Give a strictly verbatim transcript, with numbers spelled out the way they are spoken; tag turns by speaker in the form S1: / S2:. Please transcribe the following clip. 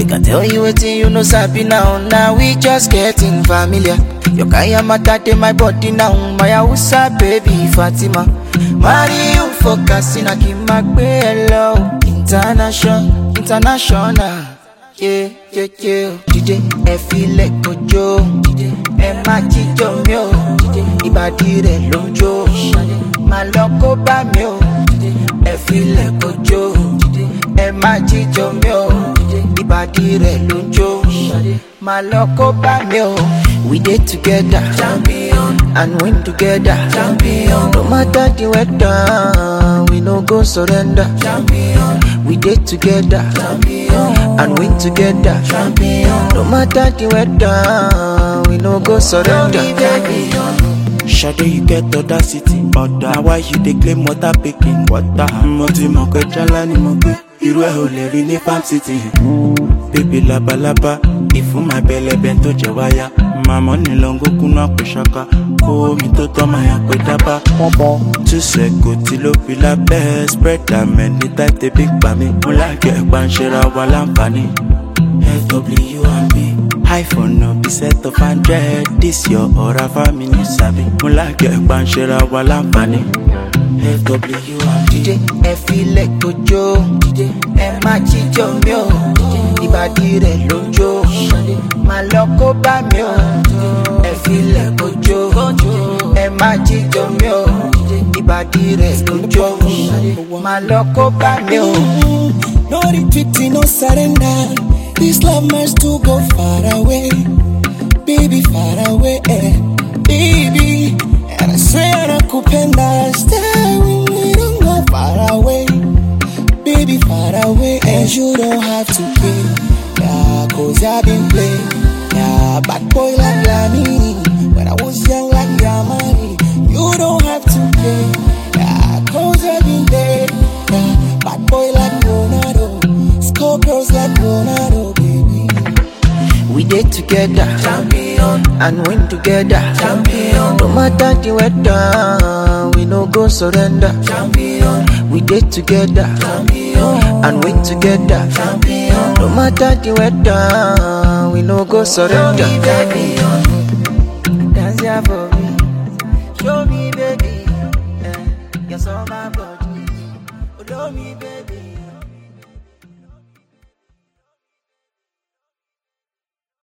S1: Make I tell you what you know sabi now. Now we just getting familiar. Your kaya mata my body now. My Hausa baby Fatima. Marry you for casino Kimakwe hello. International, international. Yeah, yeah, yeah. D J, I feel like Kojo. D J, I machi jomyo. D J, ibadi re lonjo. Maloko ba myo. D J, I feel like Kojo. D J, I machi jomyo. D J, ibadi re lonjo. Maloko ba myo. We did together, champion, and win together, champion. No matter the weather, we no go surrender, champion. We did together, champion, and win together, champion. No matter the weather, we no go surrender.
S2: Shade, you get audacity, other. Why you dey claim water picking? Water, moti moko chalani moko. Iru e ole ri ni farm city. Baby laba laba, ifu my belly bento jewaya. My money long go kuna kushaka. Oh, mi to to my akwedaba. Tu se go ti lo pila best. Spread that many type the big bami. Mula ke banshera walampani. F W and B. iPhone no be set of hundred. This your aura family sabi. Mula ke banshera walampani. F W and B.
S1: D J, I feel like Kojo. D J, I machi jomyo. Ibadi re lonjo. Maloko ba myo. I feel like Kojo. I machi jomyo. Ibadi re lonjo. Maloko ba myo.
S3: No retreat, no surrender. This love must to go far away, baby, far away, eh. Baby. And I swear I could penda, stay with me, don't go far away, baby, far away. And you don't have to pay, yeah, cause I've been playing, yeah, bad boy like Lamini. When I was young like Yamani, you don't have to pay, yeah, cause I've been there, yeah, bad boy like Ronaldo, score girls like Ronaldo, baby.
S1: We did together,
S3: Champion,
S1: and win together,
S3: champion.
S1: No matter the weather, we no go surrender,
S3: Champion,
S1: we did together,
S3: champion,
S1: and win together,
S3: champion.
S1: no matter the weather, we no go surrender.
S3: Show me, baby,
S1: Dance ya for me, show me baby, eh, you're so my body, show me baby.